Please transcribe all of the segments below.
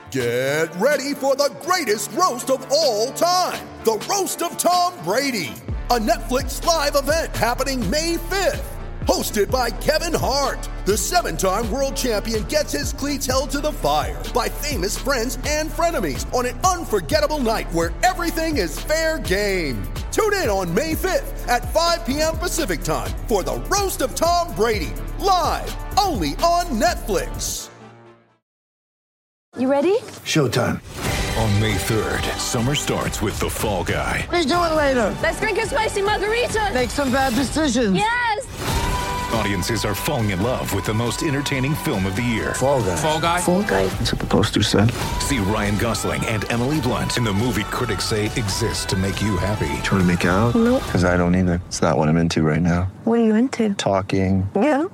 Get ready for the greatest roast of all time, the Roast of Tom Brady, a Netflix live event happening May 5th. Hosted by Kevin Hart, the 7-time world champion gets his cleats held to the fire by famous friends and frenemies on an unforgettable night where everything is fair game. Tune in on May 5th at 5 p.m. Pacific time for the Roast of Tom Brady, live only on Netflix. You ready? Showtime. On May 3rd, summer starts with The Fall Guy. Let's do it later. Let's drink a spicy margarita. Make some bad decisions. Yes! Audiences are falling in love with the most entertaining film of the year. Fall Guy. Fall Guy? Fall Guy. That's what the poster said. See Ryan Gosling and Emily Blunt in the movie critics say exists to make you happy. Trying to make it out? Nope. Because I don't either. It's not what I'm into right now. What are you into? Talking. Yeah.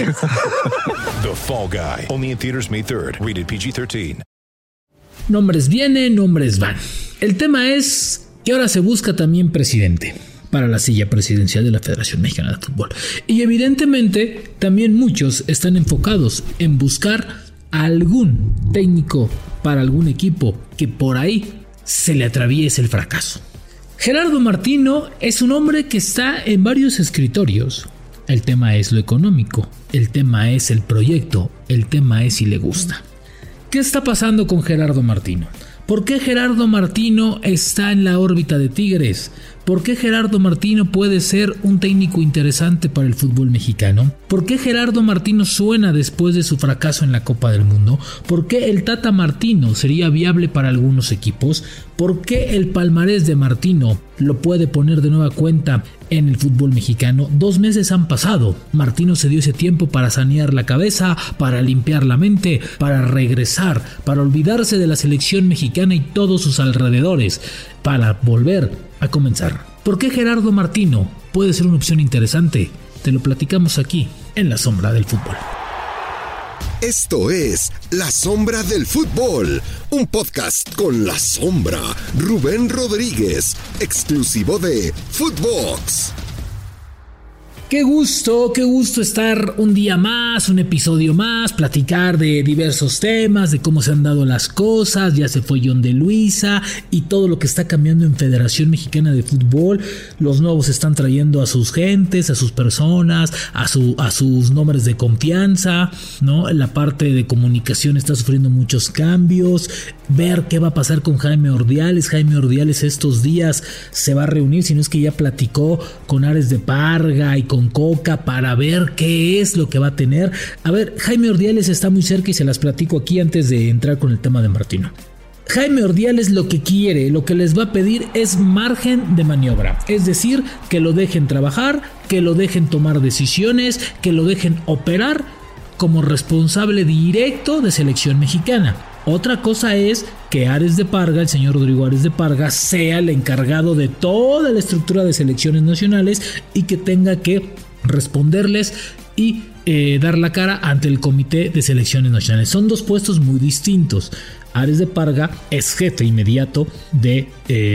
The Fall Guy. Only in theaters May 3rd. Rated PG-13. Nombres vienen, nombres van. El tema es que ahora se busca también presidente para la silla presidencial de la Federación Mexicana de Fútbol. Y evidentemente también muchos están enfocados en buscar a algún técnico para algún equipo que por ahí se le atraviese el fracaso. Gerardo Martino es un hombre que está en varios escritorios. El tema es lo económico, el tema es el proyecto, el tema es si le gusta. ¿Qué está pasando con Gerardo Martino? ¿Por qué Gerardo Martino está en la órbita de Tigres? ¿Por qué Gerardo Martino puede ser un técnico interesante para el fútbol mexicano? ¿Por qué Gerardo Martino suena después de su fracaso en la Copa del Mundo? ¿Por qué el Tata Martino sería viable para algunos equipos? ¿Por qué el palmarés de Martino lo puede poner de nueva cuenta en el fútbol mexicano? 2 meses han pasado. Martino se dio ese tiempo para sanear la cabeza, para limpiar la mente, para regresar, para olvidarse de la selección mexicana y todos sus alrededores, para volver a comenzar. ¿Por qué Gerardo Martino puede ser una opción interesante? Te lo platicamos aquí en La Sombra del Fútbol. Esto es La Sombra del Fútbol, un podcast con La Sombra, Rubén Rodríguez, exclusivo de Footbox. Qué gusto estar un día más, un episodio más, platicar de diversos temas, de cómo se han dado las cosas. Ya se fue John de Luisa y todo lo que está cambiando en Federación Mexicana de Fútbol. Los nuevos están trayendo a sus gentes, a sus personas, a sus nombres de confianza, ¿no? La parte de comunicación está sufriendo muchos cambios. Ver qué va a pasar con Jaime Ordiales. Jaime Ordiales estos días se va a reunir, si no es que ya platicó con Ares de Parga y con Coca para ver qué es lo que va a tener. A ver, Jaime Ordiales está muy cerca y se las platico aquí antes de entrar con el tema de Martino. Jaime Ordiales lo que quiere, lo que les va a pedir es margen de maniobra, es decir, que lo dejen trabajar, que lo dejen tomar decisiones, que lo dejen operar como responsable directo de selección mexicana. Otra cosa es que Ares de Parga, el señor Rodrigo Ares de Parga, sea el encargado de toda la estructura de selecciones nacionales y que tenga que responderles y dar la cara ante el comité de selecciones nacionales. Son 2 puestos muy distintos. Ares de Parga es jefe inmediato de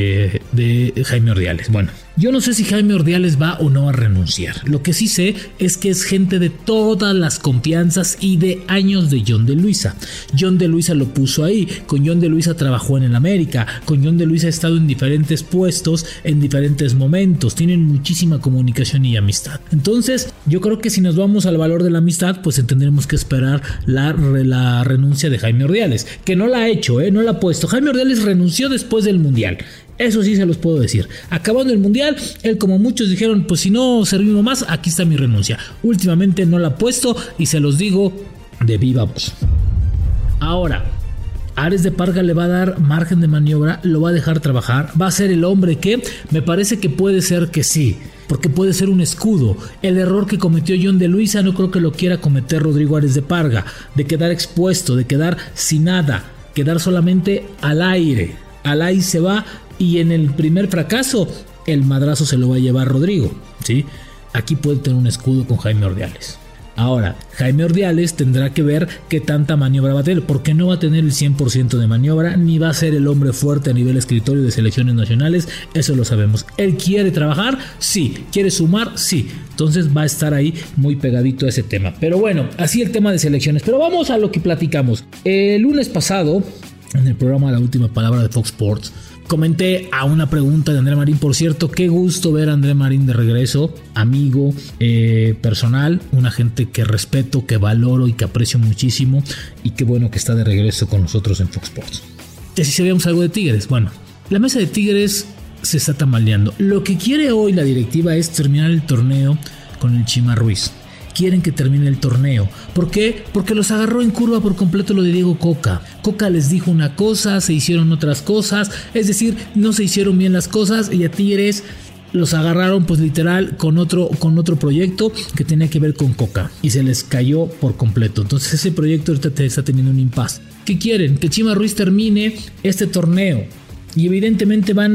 Jaime Ordiales. Bueno, yo no sé si Jaime Ordiales va o no a renunciar. Lo que sí sé es que es gente de todas las confianzas y de años de John de Luisa. John de Luisa lo puso ahí. Con John de Luisa trabajó en el América. Con John de Luisa ha estado en diferentes puestos en diferentes momentos. Tienen muchísima comunicación y amistad. Entonces, yo creo que si nos vamos al valor de la amistad, pues tendremos que esperar la renuncia de Jaime Ordiales, que no la ha hecho, no la ha puesto. Jaime Ordiales renunció después del Mundial. Eso sí se los puedo decir. Acabando el Mundial, él, como muchos dijeron, pues si no servimos más, aquí está mi renuncia. Últimamente no la ha puesto y se los digo de viva voz. Ahora, Ares de Parga le va a dar margen de maniobra, lo va a dejar trabajar, va a ser el hombre que me parece que puede ser que sí, porque puede ser un escudo. El error que cometió John de Luisa no creo que lo quiera cometer Rodrigo Ares de Parga, de quedar expuesto, de quedar sin nada, quedar solamente al aire. Al aire se va y en el primer fracaso el madrazo se lo va a llevar Rodrigo, ¿sí? Aquí puede tener un escudo con Jaime Ordiales. Ahora, Jaime Ordiales tendrá que ver qué tanta maniobra va a tener, porque no va a tener el 100% de maniobra, ni va a ser el hombre fuerte a nivel escritorio de selecciones nacionales, eso lo sabemos. Él quiere trabajar, sí. Quiere sumar, sí. Entonces va a estar ahí muy pegadito a ese tema. Pero bueno, así el tema de selecciones. Pero vamos a lo que platicamos. El lunes pasado en el programa La Última Palabra de Fox Sports. Comenté a una pregunta de André Marín. Por cierto, qué gusto ver a André Marín de regreso, amigo personal, una gente que respeto, que valoro y que aprecio muchísimo, y qué bueno que está de regreso con nosotros en Fox Sports. Y así sabíamos algo de Tigres. Bueno, la mesa de Tigres se está tambaleando. Lo que quiere hoy la directiva es terminar el torneo con el Chima Ruiz. Quieren que termine el torneo. ¿Por qué? Porque los agarró en curva por completo lo de Diego Coca. Coca les dijo una cosa, se hicieron otras cosas, es decir, no se hicieron bien las cosas, y a Tigres los agarraron pues literal con otro proyecto que tenía que ver con Coca, y se les cayó por completo. Entonces ese proyecto ahorita está teniendo un impasse. ¿Qué quieren? Que Chima Ruiz termine este torneo. Y evidentemente van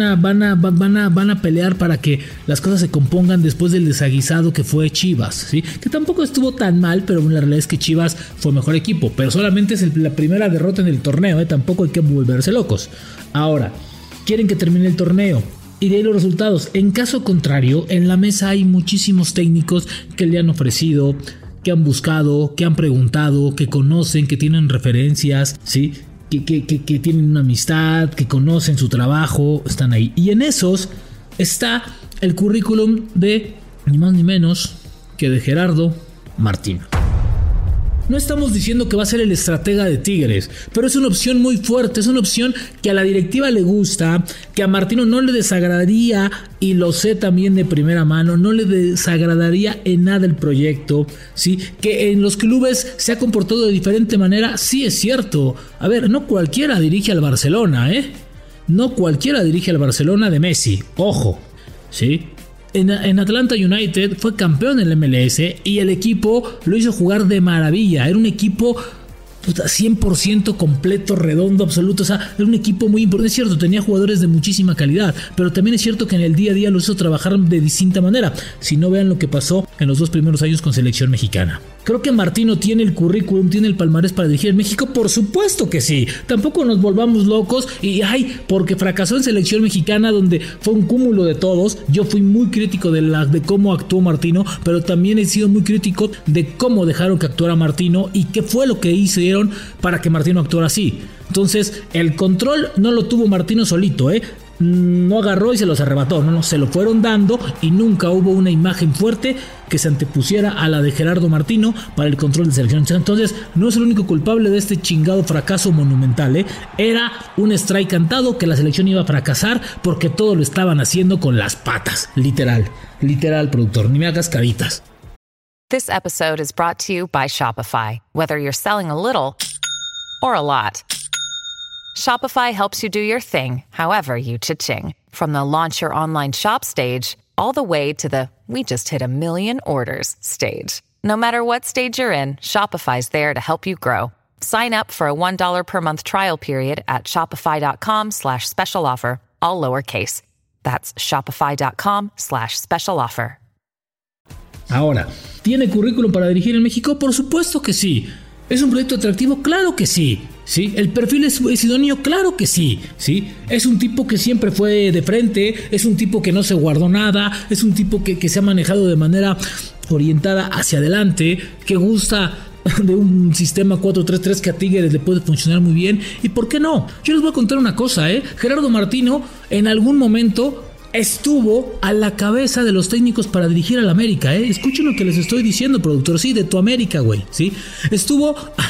a pelear para que las cosas se compongan después del desaguisado que fue Chivas, ¿sí? Que tampoco estuvo tan mal, pero la realidad es que Chivas fue mejor equipo. Pero solamente es la primera derrota en el torneo, tampoco hay que volverse locos. Ahora, quieren que termine el torneo y de ahí los resultados. En caso contrario, en la mesa hay muchísimos técnicos que le han ofrecido, que han buscado, que han preguntado, que conocen, que tienen referencias, ¿sí? Que tienen una amistad, que conocen su trabajo, están ahí. Y en esos está el currículum de ni más ni menos que de Gerardo Martino. No estamos diciendo que va a ser el estratega de Tigres, pero es una opción muy fuerte, es una opción que a la directiva le gusta, que a Martino no le desagradaría, y lo sé también de primera mano, no le desagradaría en nada el proyecto, ¿sí? Que en los clubes se ha comportado de diferente manera, sí es cierto. A ver, no cualquiera dirige al Barcelona, no cualquiera dirige al Barcelona de Messi, ojo, ¿sí? En Atlanta United fue campeón en el MLS y el equipo lo hizo jugar de maravilla. Era un equipo 100% completo, redondo, absoluto. O sea, era un equipo muy importante. Es cierto, tenía jugadores de muchísima calidad, pero también es cierto que en el día a día lo hizo trabajar de distinta manera. Si no, vean lo que pasó en los 2 primeros años con selección mexicana. ¿Creo que Martino tiene el currículum, tiene el palmarés para dirigir en México? Por supuesto que sí. Tampoco nos volvamos locos y porque fracasó en selección mexicana, donde fue un cúmulo de todos. Yo fui muy crítico de cómo actuó Martino, pero también he sido muy crítico de cómo dejaron que actuara Martino y qué fue lo que hicieron para que Martino actuara así. Entonces, el control no lo tuvo Martino solito, no agarró y se los arrebató, no, se lo fueron dando, y nunca hubo una imagen fuerte que se antepusiera a la de Gerardo Martino para el control de selección. Entonces no es el único culpable de este chingado fracaso monumental, Era un strike cantado que la selección iba a fracasar porque todo lo estaban haciendo con las patas, literal, productor, ni me hagas caritas. This episode is brought to you by Shopify. Whether you're selling a little or a lot, Shopify helps you do your thing, however you cha-ching. From the launch your online shop stage, all the way to the we just hit 1 million orders stage. No matter what stage you're in, Shopify's there to help you grow. Sign up for a $1 per month trial period at shopify.com/special offer, all lowercase. That's shopify.com/special offer. Ahora, ¿tiene currículum para dirigir en México? Por supuesto que sí. ¿Es un proyecto atractivo? Claro que sí. ¿Sí? ¿El perfil es idóneo? Claro que sí. ¿Sí? Es un tipo que siempre fue de frente, es un tipo que no se guardó nada, es un tipo que se ha manejado de manera orientada hacia adelante, que gusta de un sistema 4-3-3 que a Tigres le puede funcionar muy bien. ¿Y por qué no? Yo les voy a contar una cosa, Gerardo Martino en algún momento estuvo a la cabeza de los técnicos para dirigir al América, Escuchen lo que les estoy diciendo, productor, sí, de tu América, güey, ¿sí? Estuvo a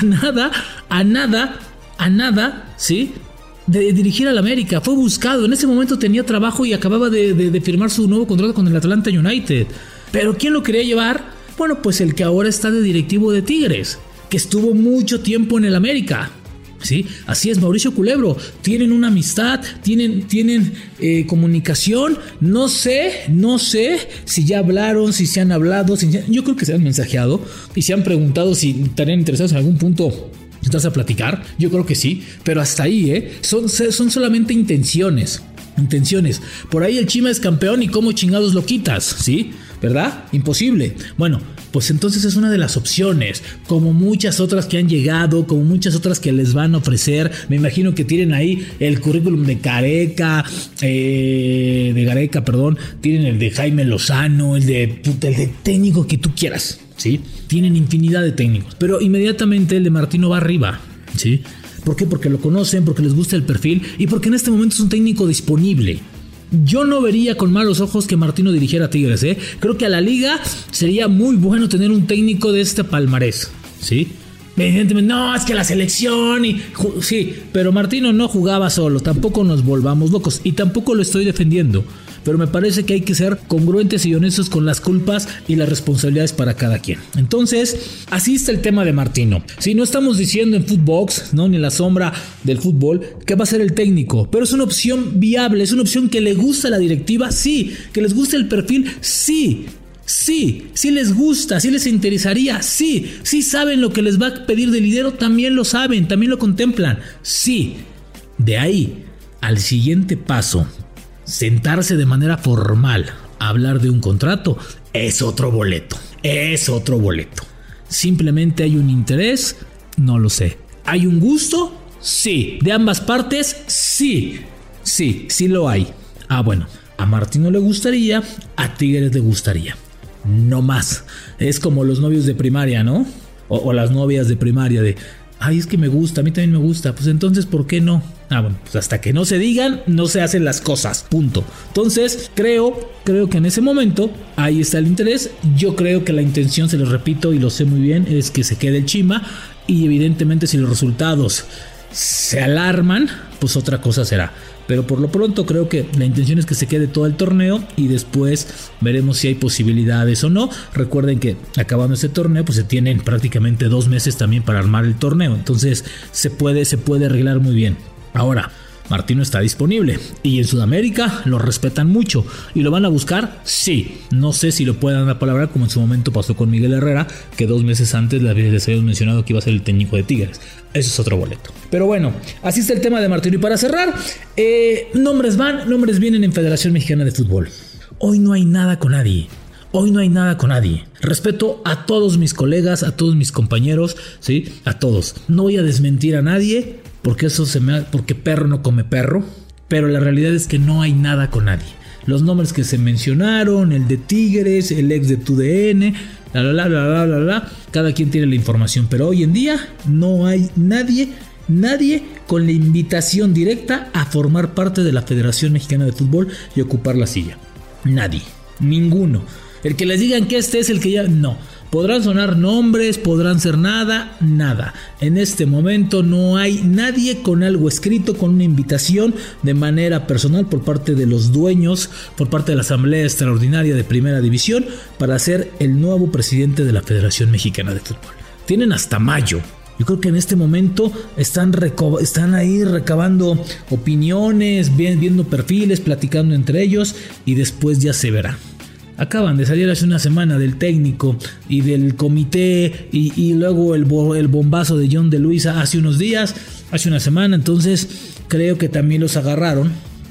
nada, ¿sí? De dirigir al América, fue buscado, en ese momento tenía trabajo y acababa de firmar su nuevo contrato con el Atlanta United. Pero ¿quién lo quería llevar? Bueno, pues el que ahora está de directivo de Tigres, que estuvo mucho tiempo en el América. Sí, así es, Mauricio Culebro. Tienen una amistad, tienen comunicación. No sé si ya hablaron, si se han hablado. Yo creo que se han mensajeado y se han preguntado si estarían interesados en algún punto. ¿Estás a platicar? Yo creo que sí, pero hasta ahí, son solamente intenciones. Por ahí el Chima es campeón y cómo chingados lo quitas, ¿sí? ¿Verdad? Imposible. Bueno, pues entonces es una de las opciones, como muchas otras que han llegado, como muchas otras que les van a ofrecer. Me imagino que tienen ahí el currículum de Gareca, tienen el de Jaime Lozano, el de técnico que tú quieras, ¿sí? Tienen infinidad de técnicos, pero inmediatamente el de Martino va arriba, ¿sí? ¿Por qué? Porque lo conocen, porque les gusta el perfil y porque en este momento es un técnico disponible. Yo no vería con malos ojos que Martino dirigiera a Tigres, ¿eh? Creo que a la liga sería muy bueno tener un técnico de este palmarés, ¿sí? Evidentemente, no, es que la selección sí, pero Martino no jugaba solo, tampoco nos volvamos locos y tampoco lo estoy defendiendo, pero me parece que hay que ser congruentes y honestos con las culpas y las responsabilidades para cada quien. Entonces, así está el tema de Martino. Si no estamos diciendo en Footbox, no, ni en la sombra del fútbol, que va a ser el técnico, pero es una opción viable, es una opción que le gusta a la directiva, sí, que les gusta el perfil, sí. Sí les gusta, sí les interesaría, sí saben lo que les va a pedir de lidero, también lo saben, también lo contemplan, sí. De ahí al siguiente paso, sentarse de manera formal a hablar de un contrato, es otro boleto. Simplemente hay un interés, no lo sé. ¿Hay un gusto? Sí. ¿De ambas partes? Sí lo hay. Bueno, a Martino le gustaría, a Tigres le gustaría. No más. Es como los novios de primaria, ¿no? O las novias de primaria de, es que me gusta, a mí también me gusta. Pues entonces, ¿por qué no? Bueno, pues hasta que no se digan, no se hacen las cosas, punto. Entonces, creo que en ese momento, ahí está el interés. Yo creo que la intención, se los repito y lo sé muy bien, es que se quede el Chima. Y evidentemente si los resultados se alarman, pues otra cosa será. Pero por lo pronto creo que la intención es que se quede todo el torneo y después veremos si hay posibilidades o no. Recuerden que acabando este torneo pues se tienen prácticamente 2 meses también para armar el torneo. Entonces se puede arreglar muy bien. Ahora, Martino está disponible y en Sudamérica lo respetan mucho y lo van a buscar, sí. No sé si lo puedan apalabrar como en su momento pasó con Miguel Herrera, que 2 meses antes les habíamos mencionado que iba a ser el técnico de Tigres. Eso es otro boleto. Pero bueno, así está el tema de Martino. Y para cerrar, nombres van, nombres vienen en Federación Mexicana de Fútbol. Hoy no hay nada con nadie. Respeto a todos mis colegas, a todos mis compañeros, ¿sí? A todos. No voy a desmentir a nadie, porque porque perro no come perro. Pero la realidad es que no hay nada con nadie. Los nombres que se mencionaron, el de Tigres, el ex de TUDN, cada quien tiene la información. Pero hoy en día no hay nadie con la invitación directa a formar parte de la Federación Mexicana de Fútbol y ocupar la silla. Nadie, ninguno. El que les digan que este es el que ya... No. Podrán sonar nombres, podrán ser nada. En este momento no hay nadie con algo escrito, con una invitación de manera personal por parte de los dueños, por parte de la Asamblea Extraordinaria de Primera División, para ser el nuevo presidente de la Federación Mexicana de Fútbol. Tienen hasta mayo. Yo creo que en este momento están ahí recabando opiniones, viendo perfiles, platicando entre ellos y después ya se verá. Acaban de salir hace una semana del técnico y del comité y luego el bombazo de John de Luisa hace una semana. Entonces creo que también los agarraron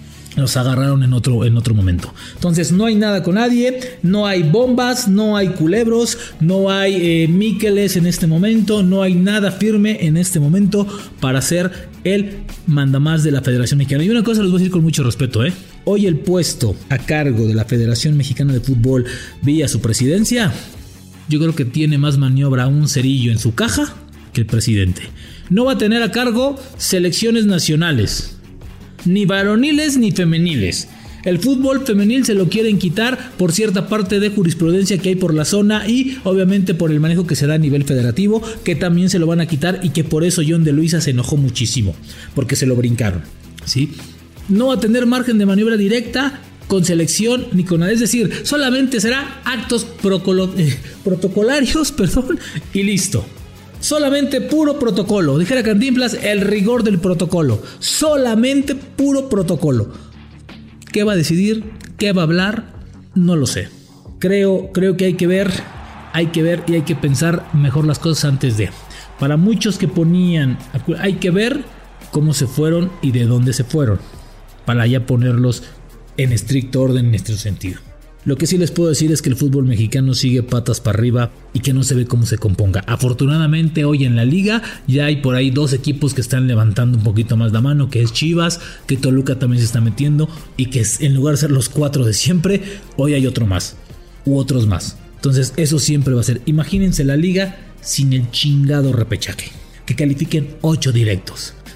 en otro momento. Entonces no hay nada con nadie, no hay bombas, no hay culebros, no hay Míqueles en este momento, no hay nada firme en este momento para ser el mandamás de la Federación Mexicana. Y una cosa les voy a decir con mucho respeto, hoy el puesto a cargo de la Federación Mexicana de Fútbol vía su presidencia, yo creo que tiene más maniobra un cerillo en su caja que el presidente. No va a tener a cargo selecciones nacionales, ni varoniles ni femeniles. El fútbol femenil se lo quieren quitar por cierta parte de jurisprudencia que hay por la zona y obviamente por el manejo que se da a nivel federativo, que también se lo van a quitar y que por eso John de Luisa se enojó muchísimo, porque se lo brincaron, ¿sí? No va a tener margen de maniobra directa con selección ni con nada, es decir, solamente será actos protocolarios, y listo. Solamente puro protocolo, dijera Cantinflas, el rigor del protocolo, solamente puro protocolo. ¿Qué va a decidir? ¿Qué va a hablar? No lo sé. Creo que hay que ver y hay que pensar mejor las cosas antes de. Para muchos que ponían, hay que ver cómo se fueron y de dónde se fueron, para ya ponerlos en estricto orden, en estricto sentido. Lo que sí les puedo decir es que el fútbol mexicano sigue patas para arriba y que no se ve cómo se componga. Afortunadamente hoy en la liga ya hay por ahí 2 equipos que están levantando un poquito más la mano, que es Chivas, que Toluca también se está metiendo y que en lugar de ser los 4 de siempre, hoy hay otro más u otros más. Entonces eso siempre va a ser. Imagínense la liga sin el chingado repechaje, que califiquen 8 directos.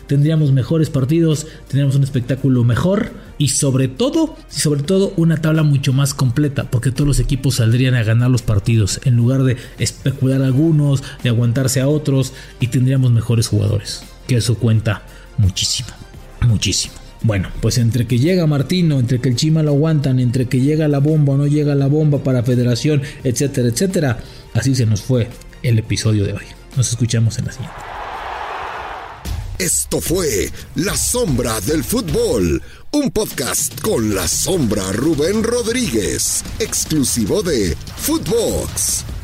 tendríamos mejores partidos, tendríamos un espectáculo mejor y sobre todo una tabla mucho más completa, porque todos los equipos saldrían a ganar los partidos en lugar de especular a algunos, de aguantarse a otros, y tendríamos mejores jugadores, que eso cuenta muchísimo. Bueno, pues entre que llega Martino, entre que el Chima lo aguantan, entre que llega la bomba o no llega la bomba para Federación, etcétera, así se nos fue el episodio de hoy. Nos escuchamos en la siguiente. Esto fue La Sombra del Fútbol, un podcast con La Sombra Rubén Rodríguez, exclusivo de Footbox.